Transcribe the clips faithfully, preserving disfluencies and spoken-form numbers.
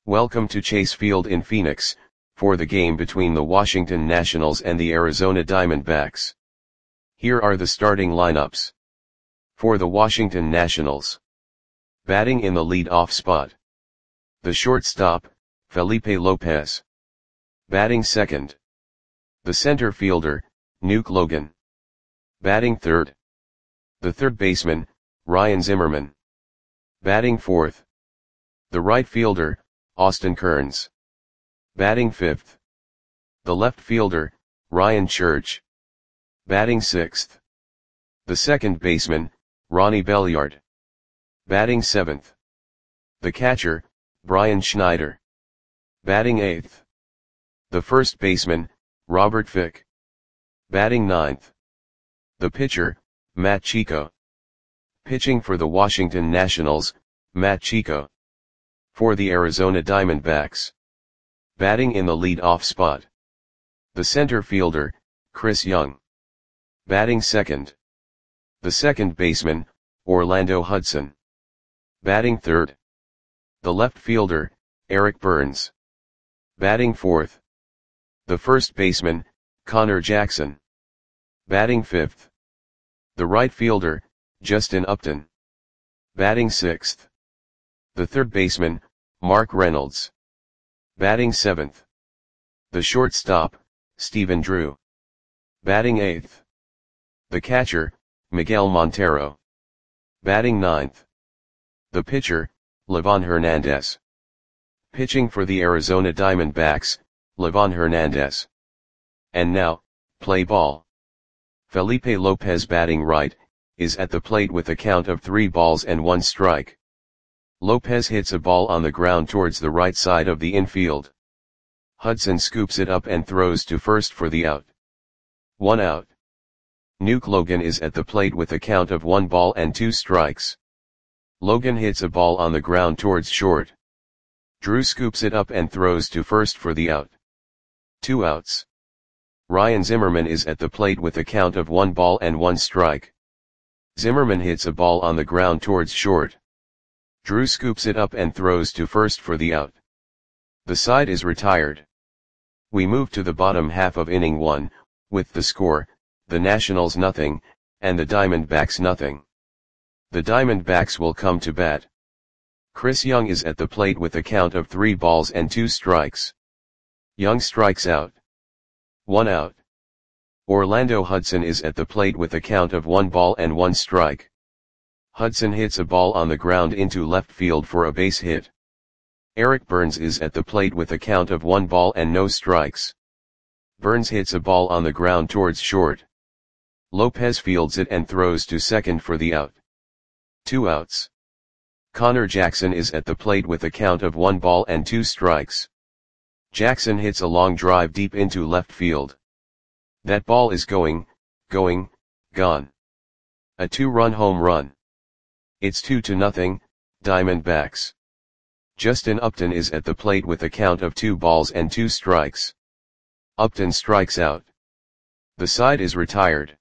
Welcome to Chase Field in Phoenix, for the game between the Washington Nationals and the Arizona Diamondbacks. Here are the starting lineups. For the Washington Nationals. Batting in the lead-off spot. The shortstop, Felipe Lopez. Batting second. The center fielder, Nuke Logan. Batting third. The third baseman, Ryan Zimmerman. Batting fourth. The right fielder, Austin Kearns. Batting fifth. The left fielder, Ryan Church. Batting sixth. The second baseman, Ronnie Belliard. Batting seventh. The catcher, Brian Schneider. Batting eighth. The first baseman, Robert Fick. Batting ninth. The pitcher, Matt Chico. Pitching for the Washington Nationals, Matt Chico. For the Arizona Diamondbacks. Batting in the lead-off spot. The center fielder, Chris Young. Batting second. The second baseman, Orlando Hudson. Batting third. The left fielder, Eric Burns. Batting fourth. The first baseman, Connor Jackson. Batting fifth. The right fielder, Justin Upton. Batting sixth. The third baseman, Mark Reynolds. Batting seventh. The shortstop, Stephen Drew. Batting eighth. The catcher, Miguel Montero. Batting ninth. The pitcher, Livan Hernandez. Pitching for the Arizona Diamondbacks, Livan Hernandez. And now, play ball. Felipe Lopez batting right, is at the plate with a count of three balls and one strike. Lopez hits a ball on the ground towards the right side of the infield. Hudson scoops it up and throws to first for the out. One out. Nuke Logan is at the plate with a count of one ball and two strikes. Logan hits a ball on the ground towards short. Drew scoops it up and throws to first for the out. Two outs. Ryan Zimmerman is at the plate with a count of one ball and one strike. Zimmerman hits a ball on the ground towards short. Drew scoops it up and throws to first for the out. The side is retired. We move to the bottom half of inning one, with the score, the Nationals nothing, and the Diamondbacks nothing. The Diamondbacks will come to bat. Chris Young is at the plate with a count of three balls and two strikes. Young strikes out. One out. Orlando Hudson is at the plate with a count of one ball and one strike. Hudson hits a ball on the ground into left field for a base hit. Eric Burns is at the plate with a count of one ball and no strikes. Burns hits a ball on the ground towards short. Lopez fields it and throws to second for the out. Two outs. Connor Jackson is at the plate with a count of one ball and two strikes. Jackson hits a long drive deep into left field. That ball is going, going, gone. A two-run home run. It's two to nothing, Diamondbacks. Justin Upton is at the plate with a count of two balls and two strikes. Upton strikes out. The side is retired.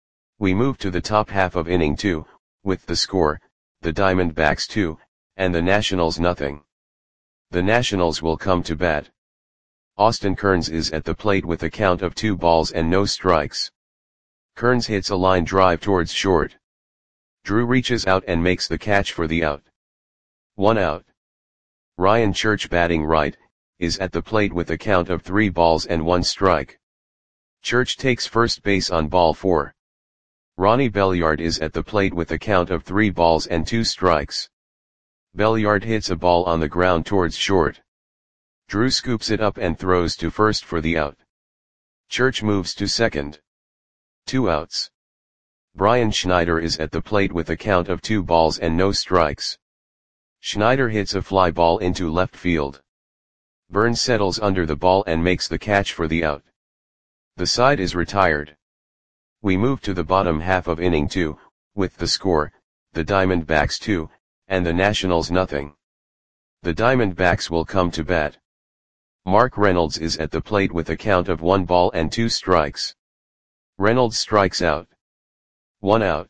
We move to the top half of inning two, with the score, the Diamondbacks two, and the Nationals nothing. The Nationals will come to bat. Austin Kearns is at the plate with a count of two balls and no strikes. Kearns hits a line drive towards short. Drew reaches out and makes the catch for the out. One out. Ryan Church batting right, is at the plate with a count of three balls and one strike. Church takes first base on ball four. Ronnie Belliard is at the plate with a count of three balls and two strikes. Belliard hits a ball on the ground towards short. Drew scoops it up and throws to first for the out. Church moves to second. Two outs. Brian Schneider is at the plate with a count of two balls and no strikes. Schneider hits a fly ball into left field. Burns settles under the ball and makes the catch for the out. The side is retired. We move to the bottom half of inning two, with the score, the Diamondbacks two, and the Nationals nothing. The Diamondbacks will come to bat. Mark Reynolds is at the plate with a count of one ball and two strikes. Reynolds strikes out. One out.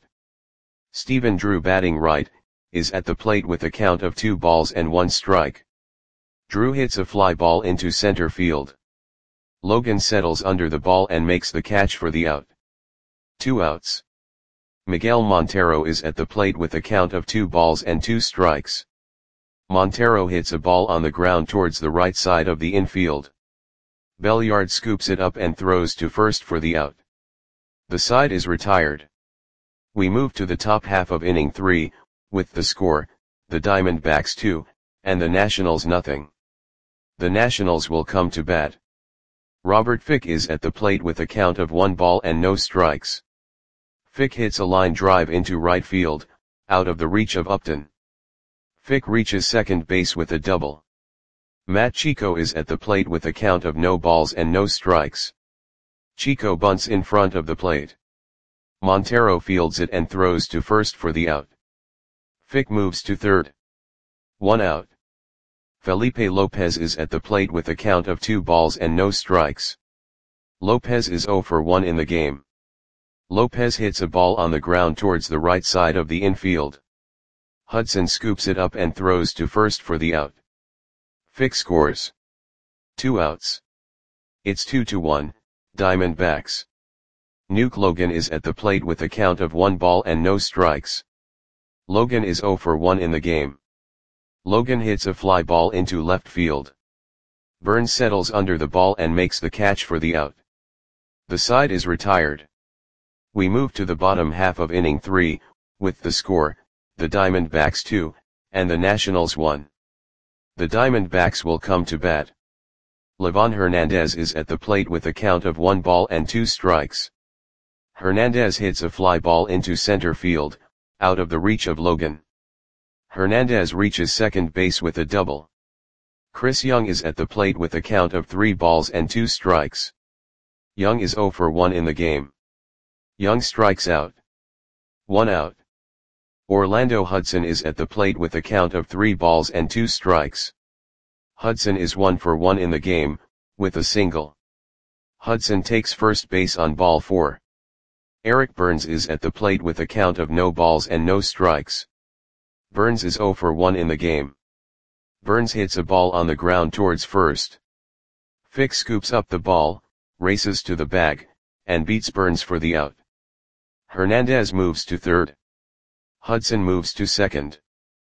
Stephen Drew batting right, is at the plate with a count of two balls and one strike. Drew hits a fly ball into center field. Logan settles under the ball and makes the catch for the out. Two outs. Miguel Montero is at the plate with a count of two balls and two strikes. Montero hits a ball on the ground towards the right side of the infield. Belliard scoops it up and throws to first for the out. The side is retired. We move to the top half of inning three, with the score, the Diamondbacks two, and the Nationals nothing. The Nationals will come to bat. Robert Fick is at the plate with a count of one ball and no strikes. Fick hits a line drive into right field, out of the reach of Upton. Fick reaches second base with a double. Matt Chico is at the plate with a count of no balls and no strikes. Chico bunts in front of the plate. Montero fields it and throws to first for the out. Fick moves to third. One out. Felipe Lopez is at the plate with a count of two balls and no strikes. Lopez is zero for one in the game. Lopez hits a ball on the ground towards the right side of the infield. Hudson scoops it up and throws to first for the out. Fick scores. Two outs. It's two to one, Diamondbacks. Nuke Logan is at the plate with a count of one ball and no strikes. Logan is zero for one in the game. Logan hits a fly ball into left field. Burns settles under the ball and makes the catch for the out. The side is retired. We move to the bottom half of inning three, with the score, the Diamondbacks two, and the Nationals one. The Diamondbacks will come to bat. Livan Hernandez is at the plate with a count of one ball and two strikes. Hernandez hits a fly ball into center field, out of the reach of Logan. Hernandez reaches second base with a double. Chris Young is at the plate with a count of three balls and two strikes. Young is zero for one in the game. Young strikes out. One out. Orlando Hudson is at the plate with a count of three balls and two strikes. Hudson is one for one in the game, with a single. Hudson takes first base on ball four. Eric Burns is at the plate with a count of no balls and no strikes. Burns is zero for one in the game. Burns hits a ball on the ground towards first. Fick scoops up the ball, races to the bag, and beats Burns for the out. Hernandez moves to third. Hudson moves to second.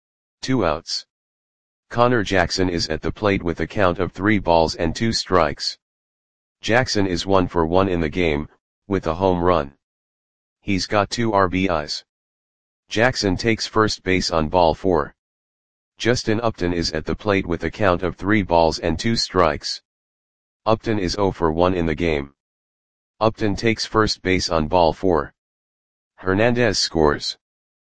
Two outs. Connor Jackson is at the plate with a count of three balls and two strikes. Jackson is one for one in the game, with a home run. He's got two R B Is. Jackson takes first base on ball four. Justin Upton is at the plate with a count of three balls and two strikes. Upton is zero for one in the game. Upton takes first base on ball four. Hernandez scores.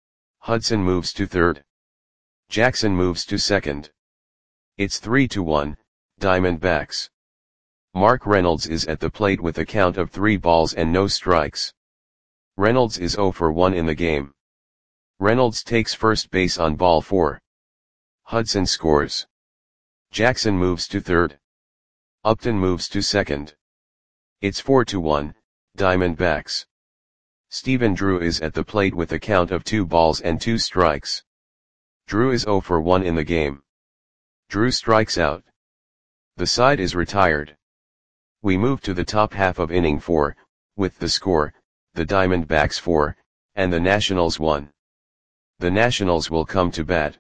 Hudson moves to third. Jackson moves to second. It's three to one, Diamondbacks. Mark Reynolds is at the plate with a count of three balls and no strikes. Reynolds is zero for one in the game. Reynolds takes first base on ball four. Hudson scores. Jackson moves to third. Upton moves to second. It's four to one, Diamondbacks. Stephen Drew is at the plate with a count of two balls and two strikes. Drew is zero for one in the game. Drew strikes out. The side is retired. We move to the top half of inning four, with the score, the Diamondbacks four, and the Nationals one. The Nationals will come to bat.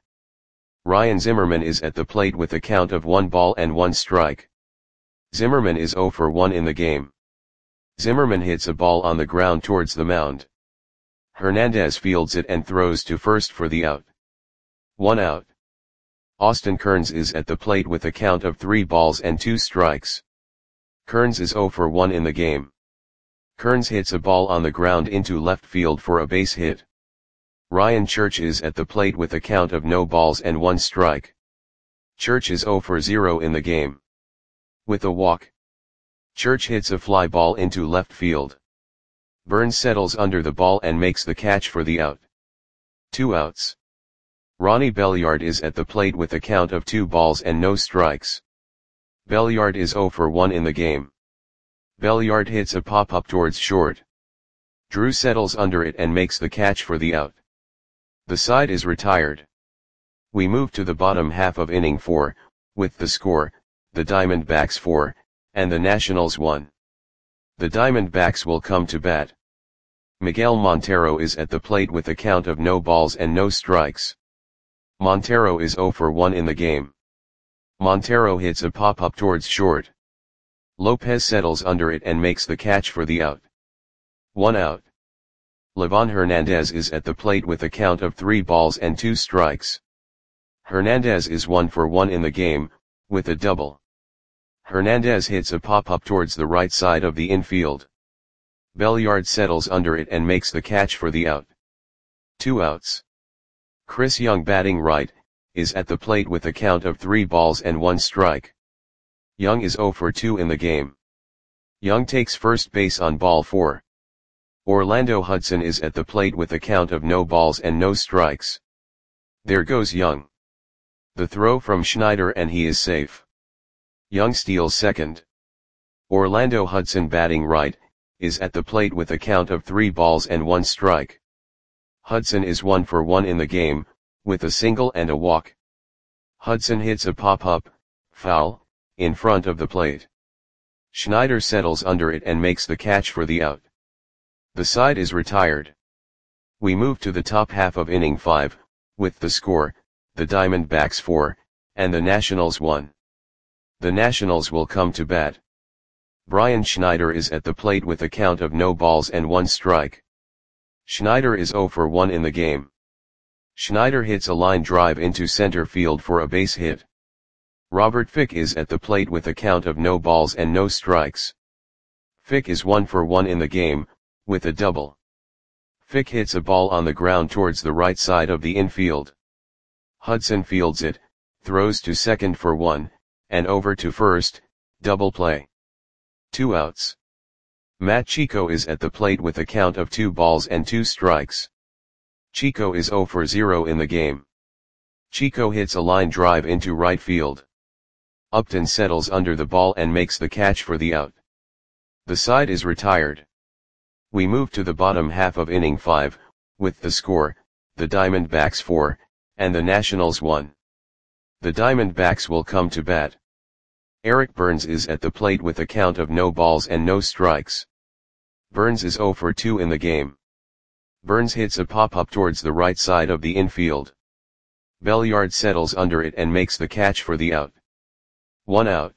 Ryan Zimmerman is at the plate with a count of one ball and one strike. Zimmerman is zero for one in the game. Zimmerman hits a ball on the ground towards the mound. Hernandez fields it and throws to first for the out. One out. Austin Kearns is at the plate with a count of three balls and two strikes. Kearns is zero for one in the game. Kearns hits a ball on the ground into left field for a base hit. Ryan Church is at the plate with a count of no balls and one strike. Church is zero for zero in the game. With a walk. Church hits a fly ball into left field. Burns settles under the ball and makes the catch for the out. Two outs. Ronnie Belliard is at the plate with a count of two balls and no strikes. Belliard is zero for one in the game. Belliard hits a pop-up towards short. Drew settles under it and makes the catch for the out. The side is retired. We move to the bottom half of inning four, With the score, the Diamondbacks four, and the Nationals one. The Diamondbacks will come to bat. Miguel Montero is at the plate with a count of no balls and no strikes. Montero is zero for one in the game. Montero hits a pop-up towards short. Lopez settles under it and makes the catch for the out. One out. Livan Hernandez is at the plate with a count of three balls and two strikes. Hernandez is one for one in the game, with a double. Hernandez hits a pop-up towards the right side of the infield. Belliard settles under it and makes the catch for the out. Two outs. Chris Young, batting right, is at the plate with a count of three balls and one strike. Young is zero for two in the game. Young takes first base on ball four. Orlando Hudson is at the plate with a count of no balls and no strikes. There goes Young. The throw from Schneider and he is safe. Young steals second. Orlando Hudson, batting right, is at the plate with a count of three balls and one strike. Hudson is one for one in the game, with a single and a walk. Hudson hits a pop-up, foul, in front of the plate. Schneider settles under it and makes the catch for the out. The side is retired. We move to the top half of inning five, with the score, the Diamondbacks four, and the Nationals one. The Nationals will come to bat. Brian Schneider is at the plate with a count of no balls and one strike. Schneider is zero for one in the game. Schneider hits a line drive into center field for a base hit. Robert Fick is at the plate with a count of no balls and no strikes. Fick is one for one in the game, with a double. Fick hits a ball on the ground towards the right side of the infield. Hudson fields it, throws to second for one, and over to first, double play. Two outs. Matt Chico is at the plate with a count of two balls and two strikes. Chico is zero for zero in the game. Chico hits a line drive into right field. Upton settles under the ball and makes the catch for the out. The side is retired. We move to the bottom half of inning five, with the score, the Diamondbacks four, and the Nationals one. The Diamondbacks will come to bat. Eric Burns is at the plate with a count of no balls and no strikes. Burns is zero for two in the game. Burns hits a pop-up towards the right side of the infield. Belliard settles under it and makes the catch for the out. One out.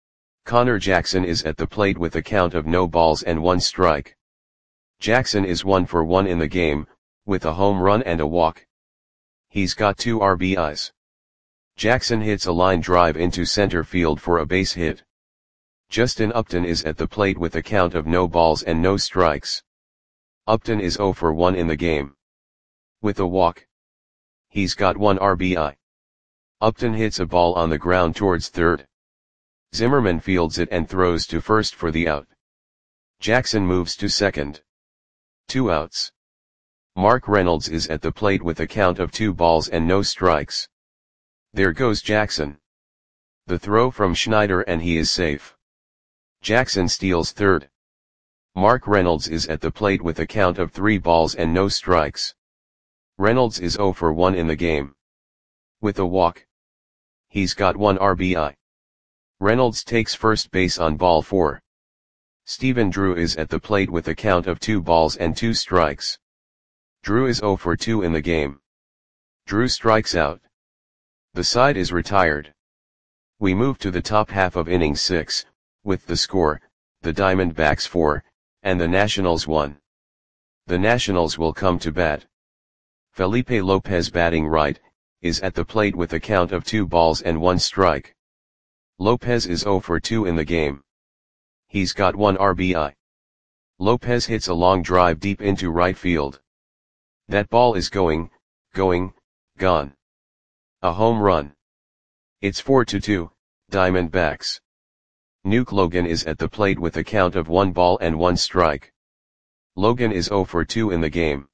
Connor Jackson is at the plate with a count of no balls and one strike. Jackson is one for one in the game, with a home run and a walk. He's got two R B Is. Jackson hits a line drive into center field for a base hit. Justin Upton is at the plate with a count of no balls and no strikes. Upton is zero for one in the game. With a walk. He's got one R B I. Upton hits a ball on the ground towards third. Zimmerman fields it and throws to first for the out. Jackson moves to second. Two outs. Mark Reynolds is at the plate with a count of two balls and no strikes. There goes Jackson. The throw from Schneider and he is safe. Jackson steals third. Mark Reynolds is at the plate with a count of three balls and no strikes. Reynolds is zero for one in the game. With a walk. He's got one R B I. Reynolds takes first base on ball four. Stephen Drew is at the plate with a count of two balls and two strikes. Drew is zero for two in the game. Drew strikes out. The side is retired. We move to the top half of inning six, with the score, the Diamondbacks four, and the Nationals one. The Nationals will come to bat. Felipe Lopez, batting right, is at the plate with a count of two balls and one strike. Lopez is zero for two in the game. He's got one R B I. Lopez hits a long drive deep into right field. That ball is going, going, gone. A home run. It's four to two, Diamondbacks. Nuke Logan is at the plate with a count of one ball and one strike. Logan is zero for two in the game.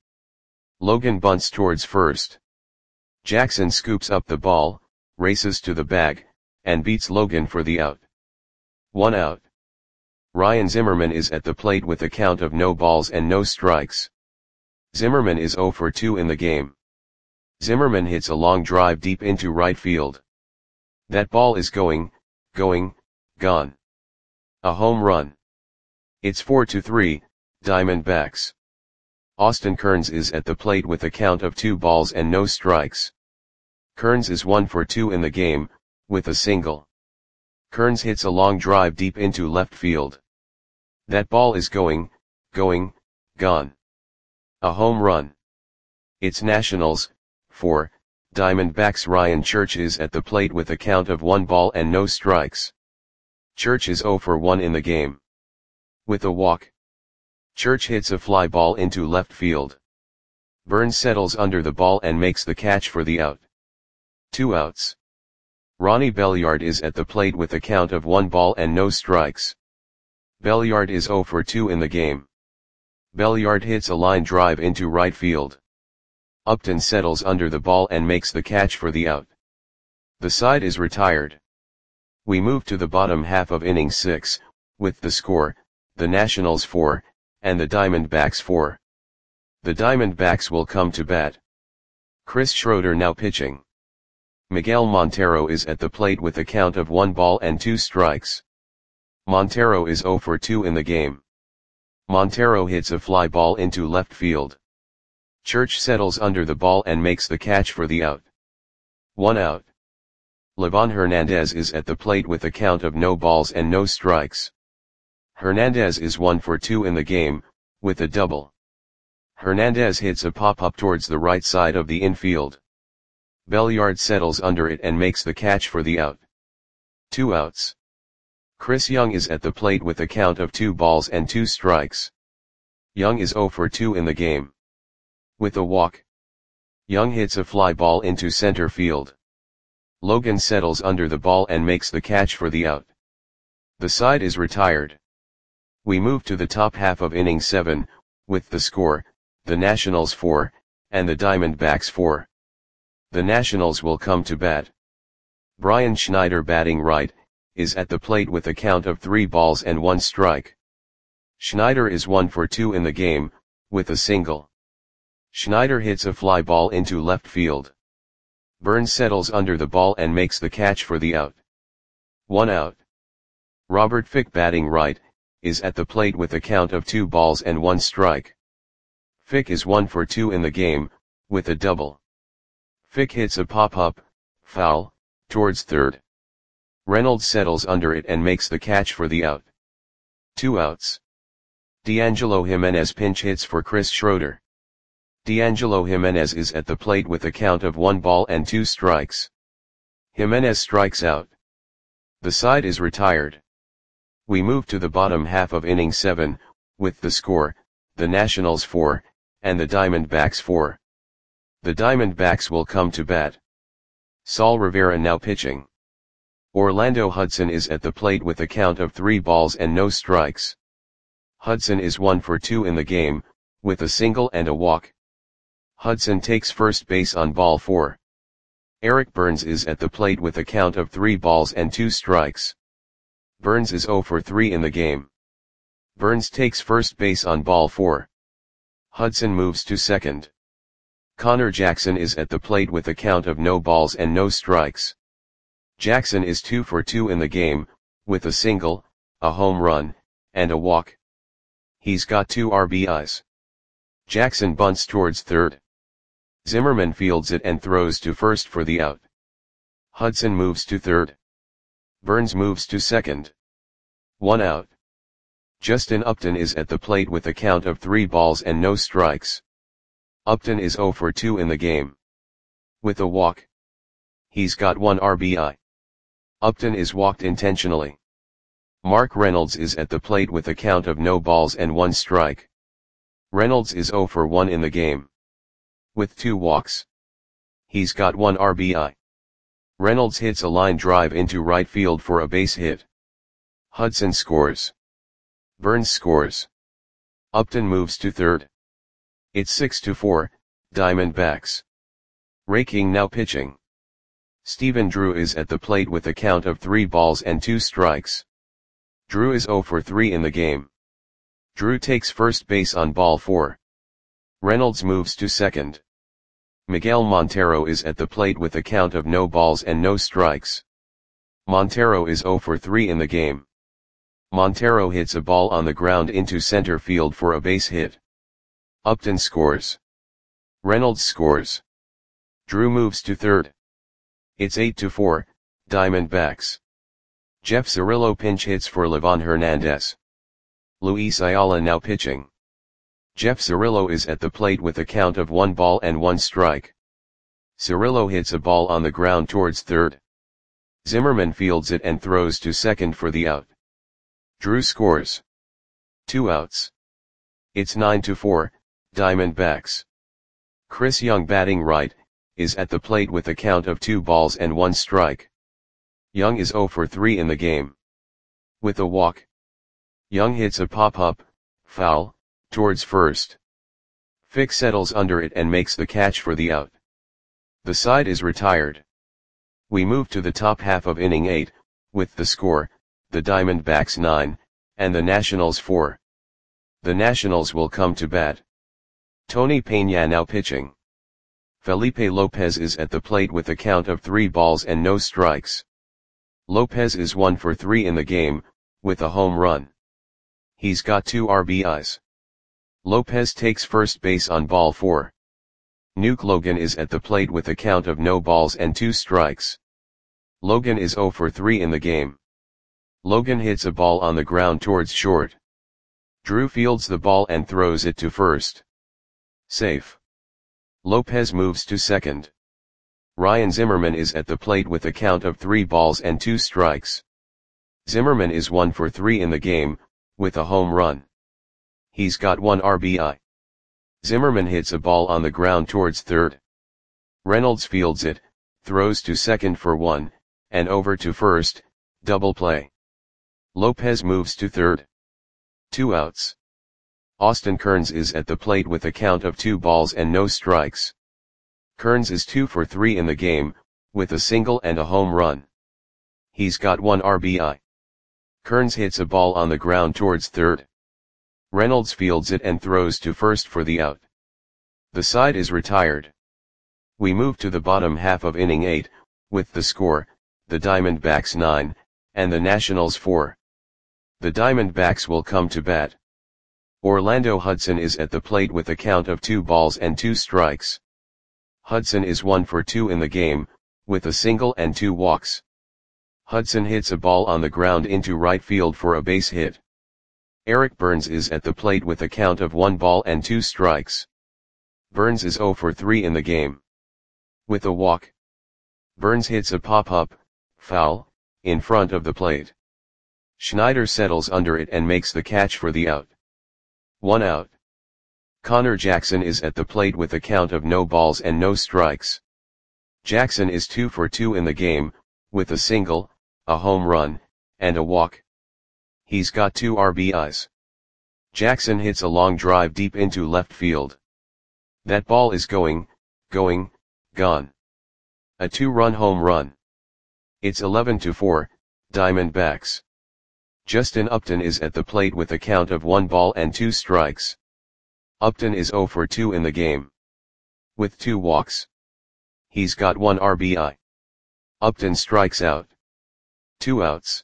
Logan bunts towards first. Jackson scoops up the ball, races to the bag, and beats Logan for the out. One out. Ryan Zimmerman is at the plate with a count of no balls and no strikes. Zimmerman is zero for two in the game. Zimmerman hits a long drive deep into right field. That ball is going, going, gone. A home run. It's four to three, Diamondbacks. Austin Kearns is at the plate with a count of two balls and no strikes. Kearns is one for two in the game, with a single. Kearns hits a long drive deep into left field. That ball is going, going, gone. A home run. It's Nationals, four, Diamondbacks. Ryan Church is at the plate with a count of one ball and no strikes. Church is zero for one in the game. With a walk. Church hits a fly ball into left field. Burns settles under the ball and makes the catch for the out. Two outs. Ronnie Belliard is at the plate with a count of one ball and no strikes. Belliard is zero for two in the game. Belliard hits a line drive into right field. Upton settles under the ball and makes the catch for the out. The side is retired. We move to the bottom half of inning six, with the score, the Nationals four, and the Diamondbacks four. The Diamondbacks will come to bat. Chris Schroeder now pitching. Miguel Montero is at the plate with a count of one ball and two strikes. Montero is zero for two in the game. Montero hits a fly ball into left field. Church settles under the ball and makes the catch for the out. One out. Livan Hernandez is at the plate with a count of no balls and no strikes. Hernandez is one for two in the game, with a double. Hernandez hits a pop-up towards the right side of the infield. Belliard settles under it and makes the catch for the out. Two outs. Chris Young is at the plate with a count of two balls and two strikes. Young is zero for two in the game. With a walk. Young hits a fly ball into center field. Logan settles under the ball and makes the catch for the out. The side is retired. We move to the top half of inning seven, with the score, the Nationals four, and the Diamondbacks four. The Nationals will come to bat. Brian Schneider, batting right, is at the plate with a count of three balls and one strike. Schneider is one for two in the game, with a single. Schneider hits a fly ball into left field. Burns settles under the ball and makes the catch for the out. One out. Robert Fick, batting right, is at the plate with a count of two balls and one strike. Fick is one for two in the game, with a double. Fick hits a pop-up, foul, towards third. Reynolds settles under it and makes the catch for the out. Two outs. D'Angelo Jimenez pinch hits for Chris Schroeder. D'Angelo Jimenez is at the plate with a count of one ball and two strikes. Jimenez strikes out. The side is retired. We move to the bottom half of inning seven, with the score, the Nationals four, and the Diamondbacks four. The Diamondbacks will come to bat. Saul Rivera now pitching. Orlando Hudson is at the plate with a count of three balls and no strikes. Hudson is one for two in the game, with a single and a walk. Hudson takes first base on ball four. Eric Burns is at the plate with a count of three balls and two strikes. Burns is zero for three in the game. Burns takes first base on ball four. Hudson moves to second. Connor Jackson is at the plate with a count of no balls and no strikes. Jackson is two for two in the game, with a single, a home run, and a walk. He's got two R B Is. Jackson bunts towards third. Zimmerman fields it and throws to first for the out. Hudson moves to third. Burns moves to second. One out. Justin Upton is at the plate with a count of three balls and no strikes. Upton is zero for two in the game. With a walk. He's got one R B I. Upton is walked intentionally. Mark Reynolds is at the plate with a count of no balls and one strike. Reynolds is zero for one in the game. With two walks. He's got one R B I. Reynolds hits a line drive into right field for a base hit. Hudson scores. Burns scores. Upton moves to third. It's six to four, Diamondbacks. Ray King now pitching. Stephen Drew is at the plate with a count of three balls and two strikes. Drew is zero for three in the game. Drew takes first base on ball four. Reynolds moves to second. Miguel Montero is at the plate with a count of no balls and no strikes. Montero is zero for three in the game. Montero hits a ball on the ground into center field for a base hit. Upton scores. Reynolds scores. Drew moves to third. It's eight to four, Diamondbacks. Jeff Cirillo pinch hits for Livan Hernandez. Luis Ayala now pitching. Jeff Cirillo is at the plate with a count of one ball and one strike. Cirillo hits a ball on the ground towards third. Zimmerman fields it and throws to second for the out. Drew scores. Two outs. It's nine to four, Diamondbacks. Chris Young batting right, is at the plate with a count of two balls and one strike. Young is zero for three in the game. With a walk. Young hits a pop-up, foul, towards first. Fick settles under it and makes the catch for the out. The side is retired. We move to the top half of inning eight, with the score, the Diamondbacks nine, and the Nationals four. The Nationals will come to bat. Tony Peña now pitching. Felipe Lopez is at the plate with a count of three balls and no strikes. Lopez is one for three in the game, with a home run. He's got two R B Is. Lopez takes first base on ball four. Nuke Logan is at the plate with a count of no balls and two strikes. Logan is zero for three in the game. Logan hits a ball on the ground towards short. Drew fields the ball and throws it to first. Safe. Lopez moves to second. Ryan Zimmerman is at the plate with a count of three balls and two strikes. Zimmerman is one for three in the game, with a home run. He's got one R B I. Zimmerman hits a ball on the ground towards third. Reynolds fields it, throws to second for one, and over to first, double play. Lopez moves to third. Two outs. Austin Kearns is at the plate with a count of two balls and no strikes. Kearns is two for three in the game, with a single and a home run. He's got one R B I. Kearns hits a ball on the ground towards third. Reynolds fields it and throws to first for the out. The side is retired. We move to the bottom half of inning eight, with the score, the Diamondbacks nine, and the Nationals four. The Diamondbacks will come to bat. Orlando Hudson is at the plate with a count of two balls and two strikes. Hudson is one for two in the game, with a single and two walks. Hudson hits a ball on the ground into right field for a base hit. Eric Burns is at the plate with a count of one ball and two strikes. Burns is zero for three in the game. With a walk. Burns hits a pop-up, foul, in front of the plate. Schneider settles under it and makes the catch for the out. One out. Connor Jackson is at the plate with a count of no balls and no strikes. Jackson is two for two in the game, with a single, a home run, and a walk. He's got two R B Is. Jackson hits a long drive deep into left field. That ball is going, going, gone. A two-run home run. It's eleven to four, Diamondbacks. Justin Upton is at the plate with a count of one ball and two strikes. Upton is zero for two in the game. With two walks. He's got one R B I. Upton strikes out. Two outs.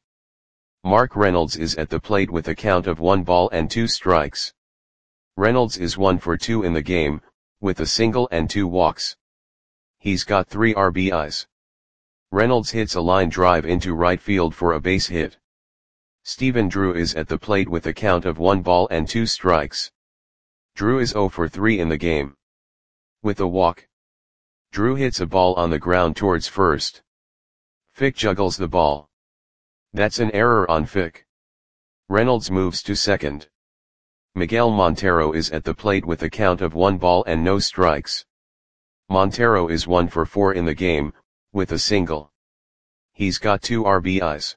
Mark Reynolds is at the plate with a count of one ball and two strikes. Reynolds is one for two in the game, with a single and two walks. He's got three R B Is. Reynolds hits a line drive into right field for a base hit. Stephen Drew is at the plate with a count of one ball and two strikes. Drew is zero for three in the game. With a walk. Drew hits a ball on the ground towards first. Fick juggles the ball. That's an error on Fick. Reynolds moves to second. Miguel Montero is at the plate with a count of one ball and no strikes. Montero is one for four in the game, with a single. He's got two R B Is.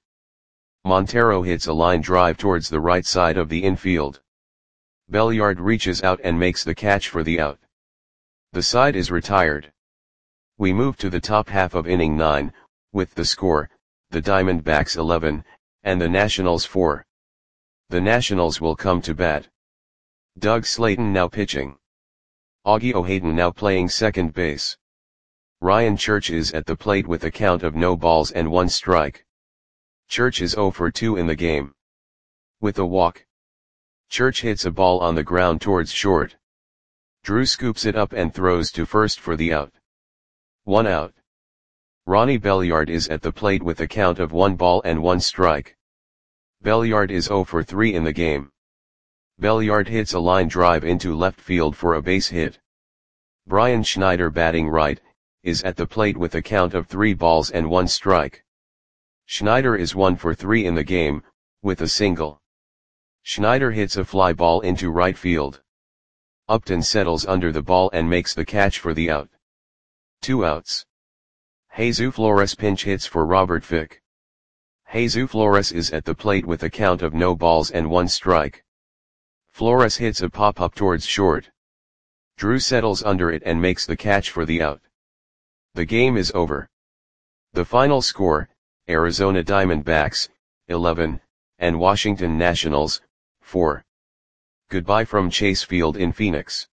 Montero hits a line drive towards the right side of the infield. Belliard reaches out and makes the catch for the out. The side is retired. We move to the top half of inning nine, with the score, the Diamondbacks eleven, and the Nationals four. The Nationals will come to bat. Doug Slayton now pitching. Augie O'Haden now playing second base. Ryan Church is at the plate with a count of no balls and one strike. Church is zero for two in the game. With a walk, Church hits a ball on the ground towards short. Drew scoops it up and throws to first for the out. One out. Ronnie Belliard is at the plate with a count of one ball and one strike. Belliard is zero for three in the game. Belliard hits a line drive into left field for a base hit. Brian Schneider, batting right, is at the plate with a count of three balls and one strike. Schneider is one for three in the game, with a single. Schneider hits a fly ball into right field. Upton settles under the ball and makes the catch for the out. Two outs. Jesus Flores pinch hits for Robert Fick. Jesus Flores is at the plate with a count of no balls and one strike. Flores hits a pop-up towards short. Drew settles under it and makes the catch for the out. The game is over. The final score, Arizona Diamondbacks, eleven, and Washington Nationals, four. Goodbye from Chase Field in Phoenix.